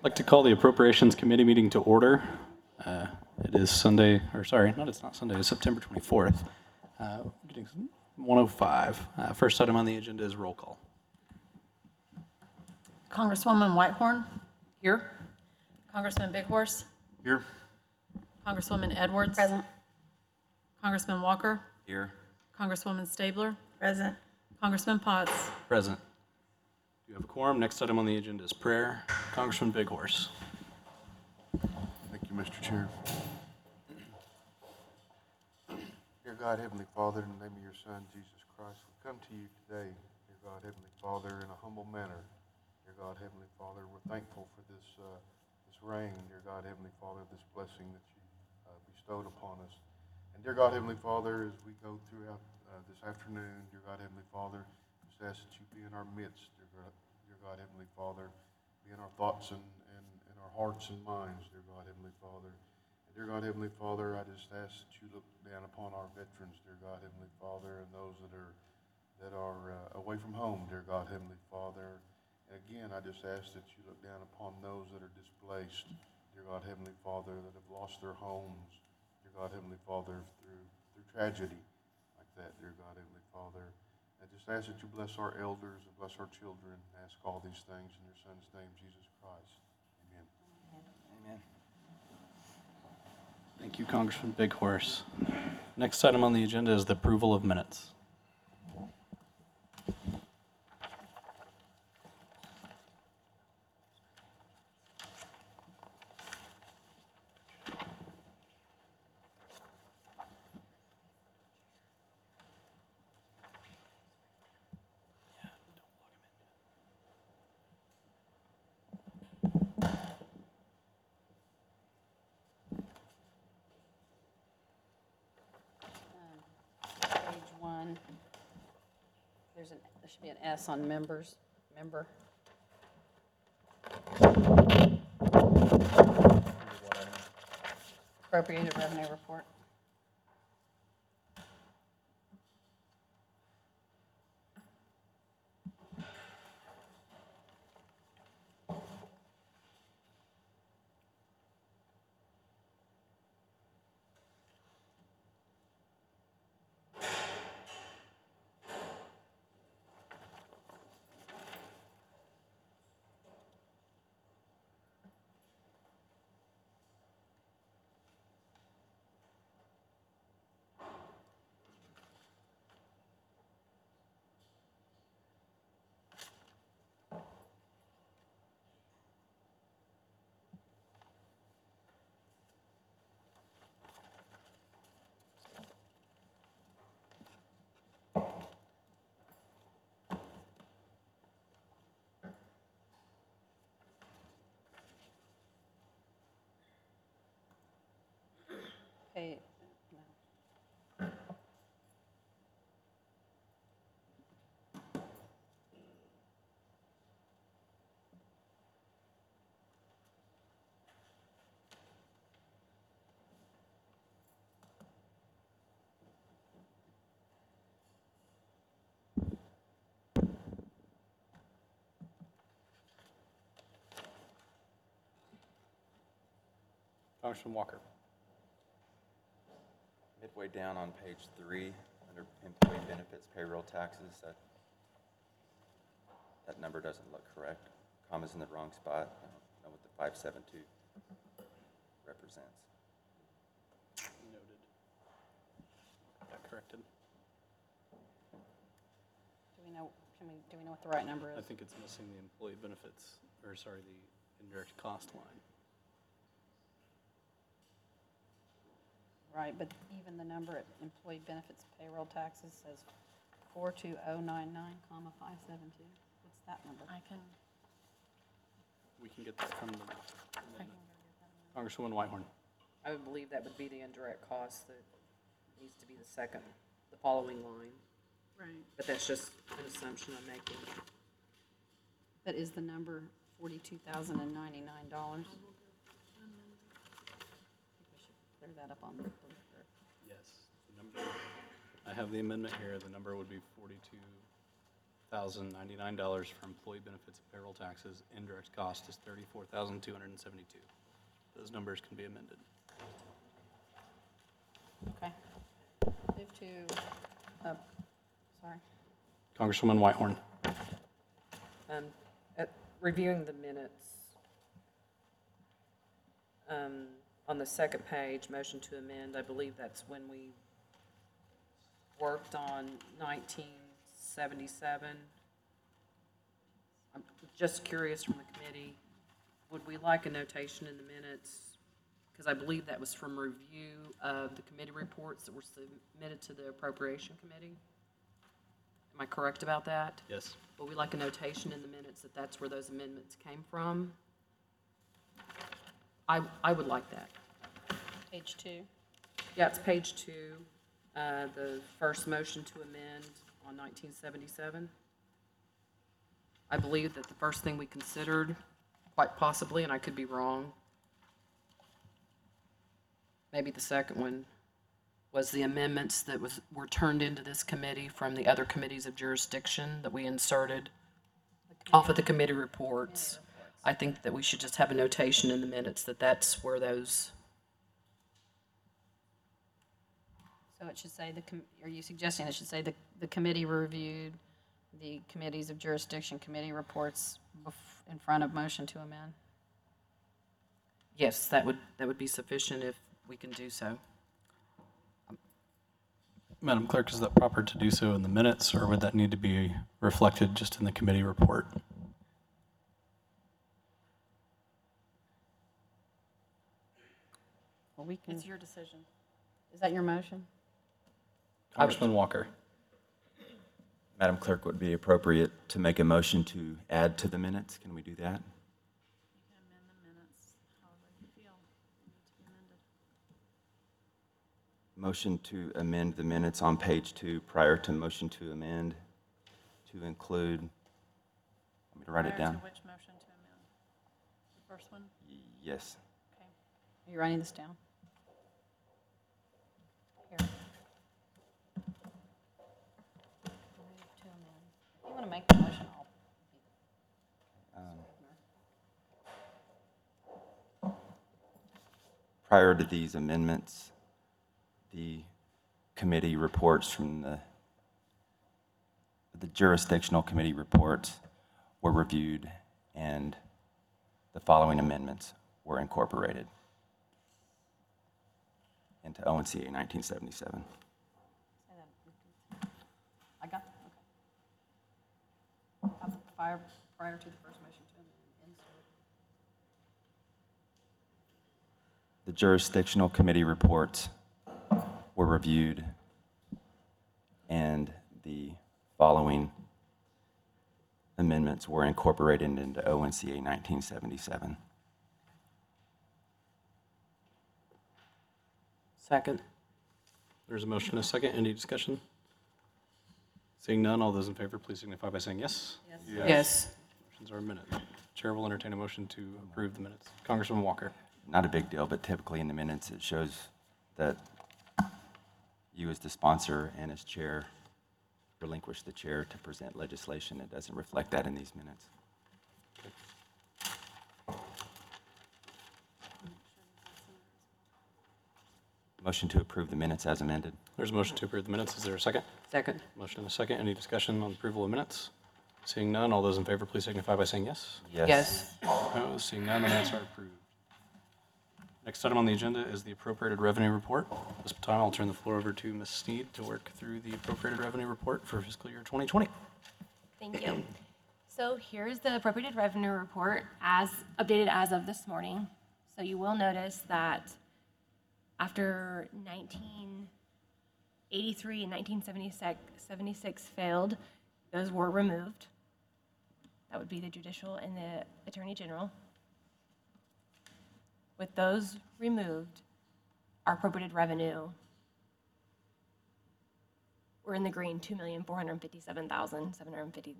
I'd like to call the Appropriations Committee meeting to order. It is Sunday, or sorry, it's not Sunday, it's September 24th. Getting 1:05. First item on the agenda is roll call. Congresswoman Whitehorn? Here. Congressman Bighorse? Here. Congresswoman Edwards? Present. Congressman Walker? Here. Congresswoman Stabler? Present. Congressman Potts? Present. Do you have a quorum? Next item on the agenda is prayer. Congressman Bighorse. Thank you, Mr. Chair. Dear God, Heavenly Father, in the name of your Son, Jesus Christ, we come to you today, dear God, Heavenly Father, in a humble manner. Dear God, Heavenly Father, we're thankful for this rain, dear God, Heavenly Father, this blessing that you bestowed upon us. And dear God, Heavenly Father, as we go throughout this afternoon, dear God, Heavenly Father, just ask that you be in our midst, dear God, Heavenly Father, be in our thoughts and our hearts and minds, dear God, Heavenly Father. And dear God, Heavenly Father, I just ask that you look down upon our veterans, dear God, Heavenly Father, and those that are away from home, dear God, Heavenly Father. And again, I just ask that you look down upon those that are displaced, dear God, Heavenly Father, that have lost their homes, dear God, Heavenly Father, through tragedy like that, dear God, Heavenly Father. I just ask that you bless our elders and bless our children. I ask all these things in your Son's name, Jesus Christ. Amen. Amen. Thank you, Congressman Bighorse. Next item on the agenda is the approval of minutes. Page 1. There should be an S on members, member. Appropriated revenue report. Okay. Congressman Walker. Midway down on page 3, under employee benefits, payroll taxes, that number doesn't look correct. Comma's in the wrong spot. I don't know what the 572 represents. Noted. Got corrected. Do we know what the right number is? I think it's missing the employee benefits, or sorry, the indirect cost line. Right, but even the number at employee benefits payroll taxes says 42099, 572. What's that number? We can get that from the Congresswoman Whitehorn. I would believe that would be the indirect cost that needs to be the following line. Right. But that's just an assumption I'm making. That is the number $42,099. Clear that up on the board. Yes. The number, I have the amendment here. The number would be $34,099 for employee benefits and payroll taxes. Indirect cost is $34,272. Those numbers can be amended. Okay. Move to, sorry. Congresswoman Whitehorn. At reviewing the minutes, on the second page, motion to amend, I believe that's when we worked on 1977. I'm just curious from the committee, would we like a notation in the minutes? Because I believe that was from review of the committee reports that were submitted to the Appropriation Committee. Am I correct about that? Yes. Would we like a notation in the minutes that that's where those amendments came from? I would like that. Page 2. Yeah, it's page 2, the first motion to amend on 1977. I believe that the first thing we considered, quite possibly, and I could be wrong, maybe the second one, was the amendments that were turned into this committee from the other committees of jurisdiction that we inserted off of the committee reports. I think that we should just have a notation in the minutes that that's where those, So it should say, are you suggesting it should say the committee reviewed the committees of jurisdiction committee reports in front of motion to amend? yes, that would be sufficient if we can do so. Madam Clerk, is that proper to do so in the minutes, or would that need to be reflected just in the committee report? Well, we can, It's your decision. is that your motion? Congressman Walker. Madam Clerk, would it be appropriate to make a motion to add to the minutes? Can we do that? You can amend the minutes however you feel they need to be amended. Motion to amend the minutes on page 2 prior to motion to amend to include, want me to write it Prior down? to which motion to amend? The first one? Yes. Okay. Are you writing this down? Here. Move to amend. If you want to make the motion, Prior to these amendments, the committee reports from the jurisdictional committee reports were reviewed, and the following amendments were incorporated into ONCA 1977. I got that, okay. Prior to the first motion to amend, insert. The jurisdictional committee reports were reviewed, and the following amendments were incorporated into ONCA 1977. Second. There's a motion and a second. Any discussion? Seeing none, all those in favor, please signify by saying yes. Yes. Motions are amended. Chair will entertain a motion to approve the minutes. Congressman Walker. Not a big deal, but typically in the minutes, it shows that you as the sponsor and as chair relinquish the chair to present legislation. It doesn't reflect that in these minutes. Motion to approve the minutes as amended. There's a motion to approve the minutes. Is there a second? Second. Motion and a second. Any discussion on approval of minutes? Seeing none, all those in favor, please signify by saying yes. Yes. Opposed? Seeing none, the minutes are approved. Next item on the agenda is the appropriated revenue report. This time, I'll turn the floor over to Ms. Sneed to work through the appropriated revenue report for fiscal year 2020. Thank you. So here's the appropriated revenue report as updated as of this morning. So you will notice that after 1983 and 1976 failed, those were removed. That would be the judicial and the attorney general. With those removed, our appropriated revenue, we're in the green, $2,457,750.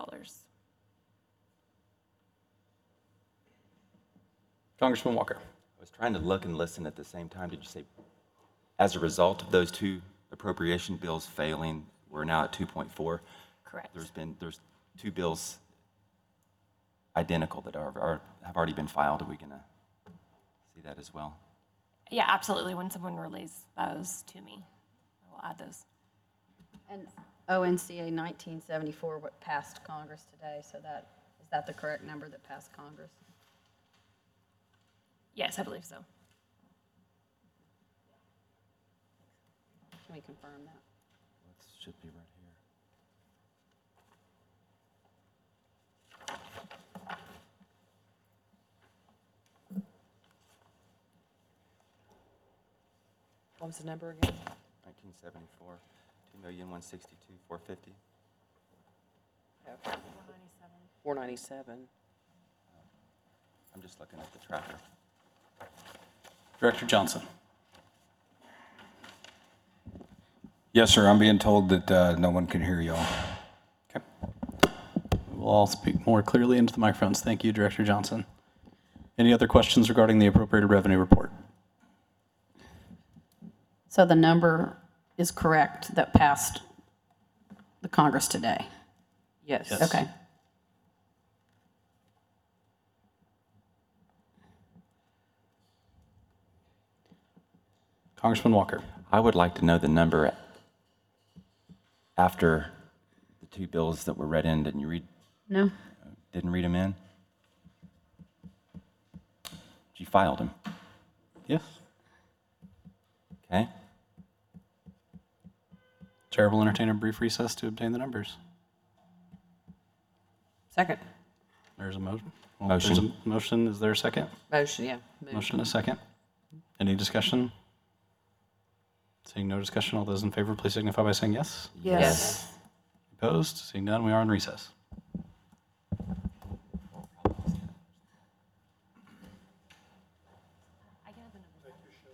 Congressman Walker. I was trying to look and listen at the same time. Did you say, as a result of those two appropriation bills failing, we're now at 2.4? Correct. there's two bills identical that have already been filed. Are we going to see that as well? Yeah, absolutely. When someone relays those to me, I will add those. And ONCA 1974, what passed Congress today, so is that the correct number that passed Congress? Yes, I believe so. Can we confirm that? It should be right here. What was the number again? 1974, 2,162,450. 497. I'm just looking at the tracker. Director Johnson. Yes, sir. I'm being told that no one can hear y'all. Okay. We'll all speak more clearly into the microphones. Thank you, Director Johnson. Any other questions regarding the appropriated revenue report? So the number is correct that passed the Congress today? Yes. Yes. Okay. Congressman Walker. I would like to know the number after the two bills that were read in. Didn't read them in? You filed them, Yes. okay? Chair will entertain a brief recess to obtain the numbers. Second. There's a motion. Motion. There's a motion. Is there a second? Motion, yeah. Move. Motion, a second. Any discussion? Seeing no discussion, all those in favor, please signify by saying yes. Yes. Opposed? Seeing none, we are in recess. I can have the numbers.